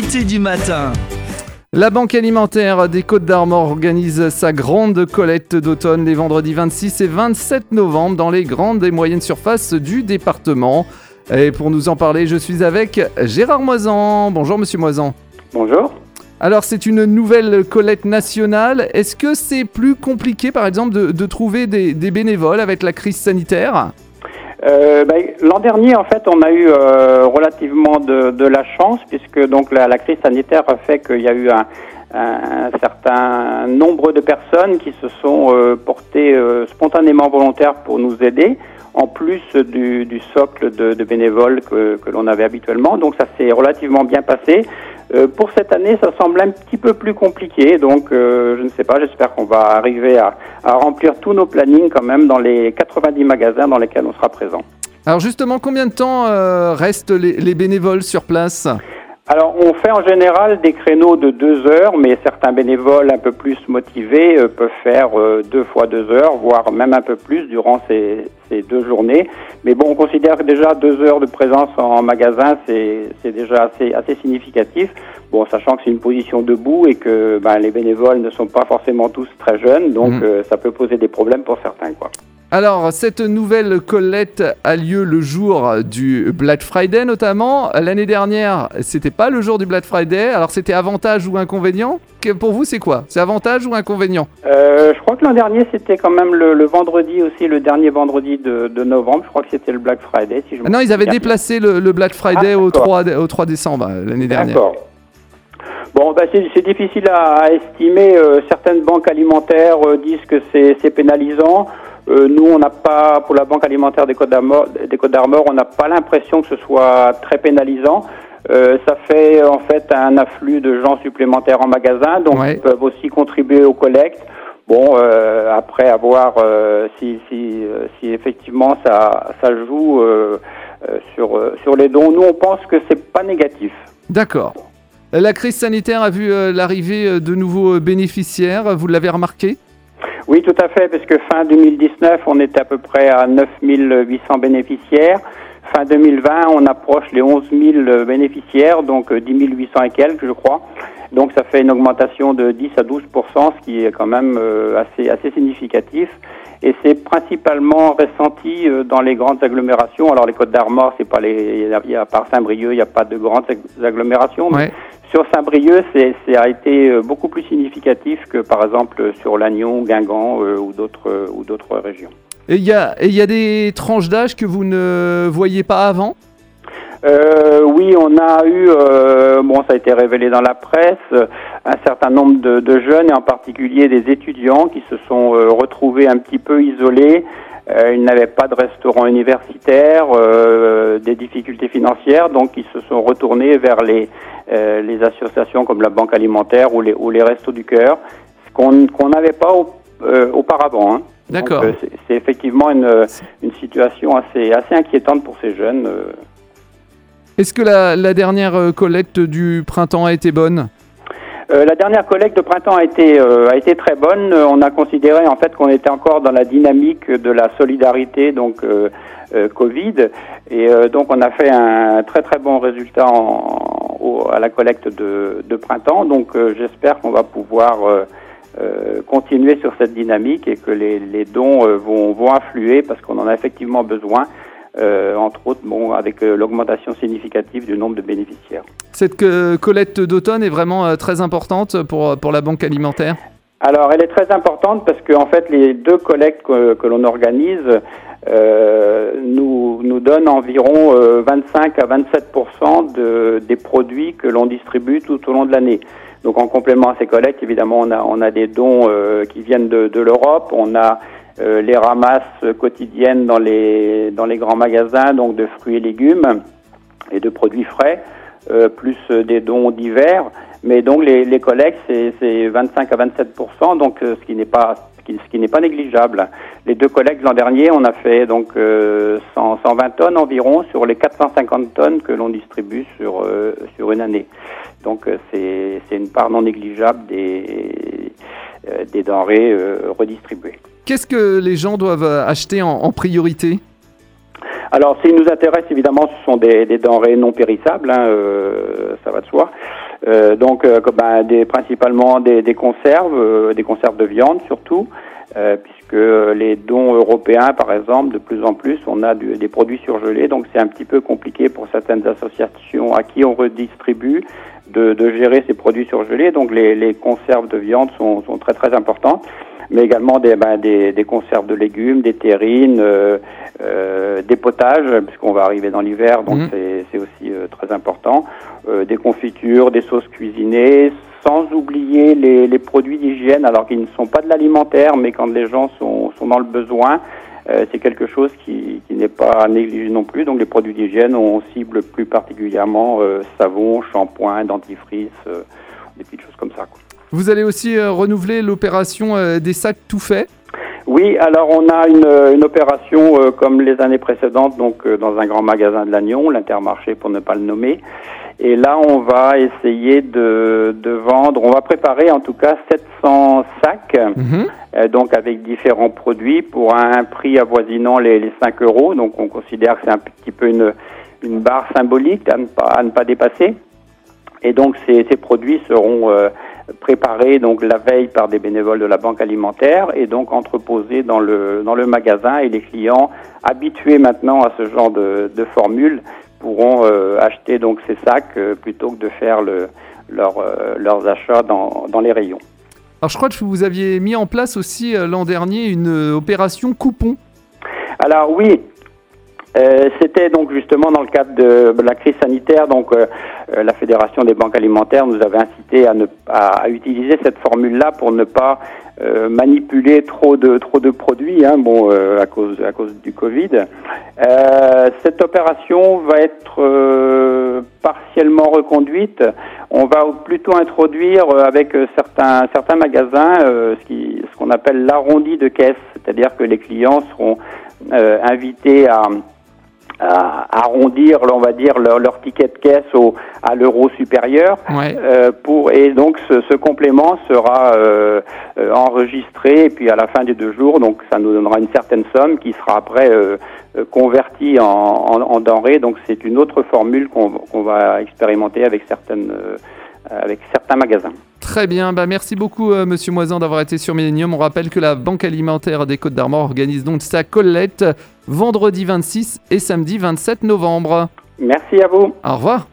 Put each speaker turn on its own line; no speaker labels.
l'été du matin.
La Banque alimentaire des Côtes-d'Armor organise sa grande collecte d'automne les vendredis 26 et 27 novembre dans les grandes et moyennes surfaces du département. Et pour nous en parler, je suis avec Gérard Moisan. Bonjour Monsieur Moisan.
Bonjour.
Alors c'est une nouvelle collecte nationale. Est-ce que c'est plus compliqué par exemple de trouver des bénévoles avec la crise sanitaire ?
L'an dernier, en fait, on a eu relativement de la chance, puisque donc la crise sanitaire a fait qu'il y a eu un certain nombre de personnes qui se sont portées spontanément volontaires pour nous aider, en plus du socle de bénévoles que l'on avait habituellement. Donc ça s'est relativement bien passé. Pour cette année, ça semble un petit peu plus compliqué, donc je ne sais pas, j'espère qu'on va arriver à remplir tous nos plannings quand même dans les 90 magasins dans lesquels on sera présent.
Alors justement, combien de temps restent les bénévoles sur place ?
Alors, on fait en général des créneaux de 2 heures, mais certains bénévoles un peu plus motivés peuvent faire 2 fois 2 heures, voire même un peu plus durant ces 2 journées. Mais bon, on considère que déjà 2 heures de présence en magasin, c'est déjà assez significatif. Bon, sachant que c'est une position debout et que les bénévoles ne sont pas forcément tous très jeunes, donc ça peut poser des problèmes pour certains, quoi.
Alors, cette nouvelle collecte a lieu le jour du Black Friday notamment. L'année dernière, c'était pas le jour du Black Friday. Alors, c'était avantage ou inconvénient ? Pour vous, c'est quoi ? C'est avantage ou inconvénient ?
Je crois que l'an dernier, c'était quand même le vendredi aussi, le dernier vendredi de novembre. Je crois que c'était le Black Friday. Si je me
non, ils avaient déplacé le Black Friday au 3 décembre l'année dernière.
D'accord. Bon, c'est difficile à estimer. Certaines banques alimentaires disent que c'est pénalisant. Nous, on n'a pas, pour la Banque alimentaire des Côtes-d'Armor, on n'a pas l'impression que ce soit très pénalisant. Ça fait en fait un afflux de gens supplémentaires en magasin, donc ils peuvent aussi contribuer aux collectes. Bon, après, à voir si effectivement ça joue sur les dons. Nous, on pense que c'est pas négatif.
D'accord. La crise sanitaire a vu l'arrivée de nouveaux bénéficiaires, vous l'avez remarqué ?
Oui, tout à fait, parce que fin 2019, on était à peu près à 9 800 bénéficiaires. Fin 2020, on approche les 11 000 bénéficiaires, donc 10 800 et quelques, je crois. Donc ça fait une augmentation de 10 à 12%, ce qui est quand même assez significatif. Et c'est principalement ressenti dans les grandes agglomérations. Alors les Côtes-d'Armor, c'est pas à part Saint-Brieuc, il n'y a pas de grandes agglomérations. Mais sur Saint-Brieuc, ça a été beaucoup plus significatif que par exemple sur Lannion, Guingamp ou d'autres régions.
Et il y a des tranches d'âge que vous ne voyiez pas avant ?
Oui, on a eu, ça a été révélé dans la presse, un certain nombre de jeunes et en particulier des étudiants qui se sont retrouvés un petit peu isolés. Ils n'avaient pas de restaurant universitaire, des difficultés financières, donc ils se sont retournés vers les associations comme la Banque alimentaire ou les Restos du Cœur, ce qu'on n'avait pas auparavant. Hein.
D'accord.
Donc, c'est effectivement une situation assez inquiétante pour ces jeunes.
Est-ce que la dernière collecte du printemps a été bonne ?
La dernière collecte de printemps a été très bonne. On a considéré en fait qu'on était encore dans la dynamique de la solidarité, donc Covid, et donc on a fait un très très bon résultat à la collecte de printemps. Donc j'espère qu'on va pouvoir continuer sur cette dynamique et que les dons vont affluer parce qu'on en a effectivement besoin. Entre autres, avec l'augmentation significative du nombre de bénéficiaires.
Cette collecte d'automne est vraiment très importante pour la Banque alimentaire ? Alors,
elle est très importante parce que en fait, les 2 collectes que l'on organise nous donnent environ 25 à 27% des produits que l'on distribue tout au long de l'année. Donc, en complément à ces collectes, évidemment, on a des dons qui viennent de l'Europe. On a les ramasses quotidiennes dans les grands magasins, donc de fruits et légumes et de produits frais, plus des dons divers. Mais donc les collectes, c'est 25 à 27%, donc ce qui n'est pas négligeable. Les 2 collectes l'an dernier, on a fait donc 120 tonnes environ sur les 450 tonnes que l'on distribue sur une année. Donc c'est une part non négligeable des denrées redistribuées.
Qu'est-ce que les gens doivent acheter en priorité ?
Alors, ce qui nous intéresse, évidemment, ce sont des denrées non périssables, ça va de soi. Principalement des conserves de viande surtout, puisque les dons européens, par exemple, de plus en plus, on a des produits surgelés, donc c'est un petit peu compliqué pour certaines associations à qui on redistribue de gérer ces produits surgelés. Donc les conserves de viande sont très très importantes, mais également des conserves de légumes, des terrines, des potages, puisqu'on va arriver dans l'hiver, donc c'est aussi très important, des confitures, des sauces cuisinées, sans oublier les produits d'hygiène, alors qu'ils ne sont pas de l'alimentaire, mais quand les gens sont dans le besoin, c'est quelque chose qui n'est pas négligé non plus. Donc les produits d'hygiène, on cible plus particulièrement savon, shampoing, dentifrice, des petites choses comme ça, quoi.
Vous allez aussi renouveler l'opération des sacs tout faits.
Oui, alors on a une opération comme les années précédentes, donc dans un grand magasin de Lannion, l'Intermarché pour ne pas le nommer. Et là, on va essayer de vendre, on va préparer en tout cas 700 sacs, donc avec différents produits pour un prix avoisinant les 5 €. Donc on considère que c'est un petit peu une barre symbolique à ne pas dépasser. Et donc ces produits seront préparés donc la veille par des bénévoles de la Banque Alimentaire et donc entreposés dans le magasin, et les clients habitués maintenant à ce genre de formule pourront acheter donc ces sacs plutôt que de faire leurs achats dans les rayons.
Alors je crois que vous aviez mis en place aussi l'an dernier une opération coupon.
Alors oui, c'était donc justement dans le cadre de la crise sanitaire, donc la Fédération des banques alimentaires nous avait incité à utiliser cette formule-là pour ne pas manipuler trop de produits, à cause du Covid. Cette opération va être partiellement reconduite. On va plutôt introduire avec certains magasins ce qu'on appelle l'arrondi de caisse, c'est-à-dire que les clients seront invités à arrondir, on va dire, leur ticket de caisse à l'euro supérieur.
Ouais.
Et donc ce complément sera enregistré, et puis à la fin des 2 jours, donc ça nous donnera une certaine somme qui sera après convertie en denrées. Donc c'est une autre formule qu'on va expérimenter avec certains magasins.
Très bien, merci beaucoup Monsieur Moisan d'avoir été sur Millennium. On rappelle que la Banque Alimentaire des Côtes-d'Armor organise donc sa collecte vendredi 26 et samedi 27 novembre.
Merci à vous.
Au revoir.